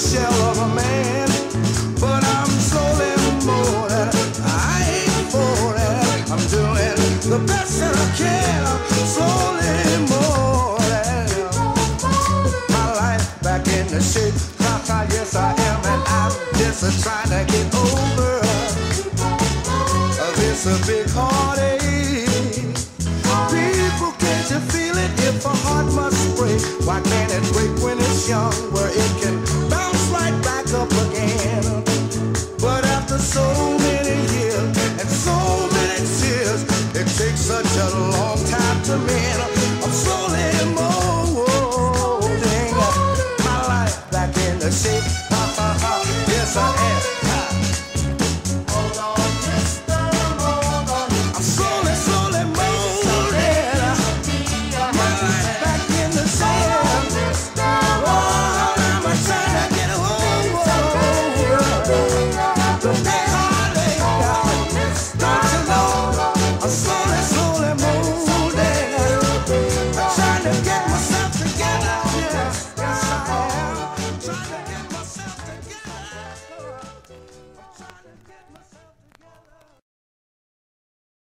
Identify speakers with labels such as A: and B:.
A: shell of a man, but I'm slowly molded. I ain't folded. I'm doing the best that I can. I'm slowly molded. My life back in the shape. Yes, I am, and I'm just trying to get over this a big heartache. People, can't you feel it? If a heart must break, why can't it break when it's young, where it can bounce right back up again? But after so many years and so many tears, it takes such a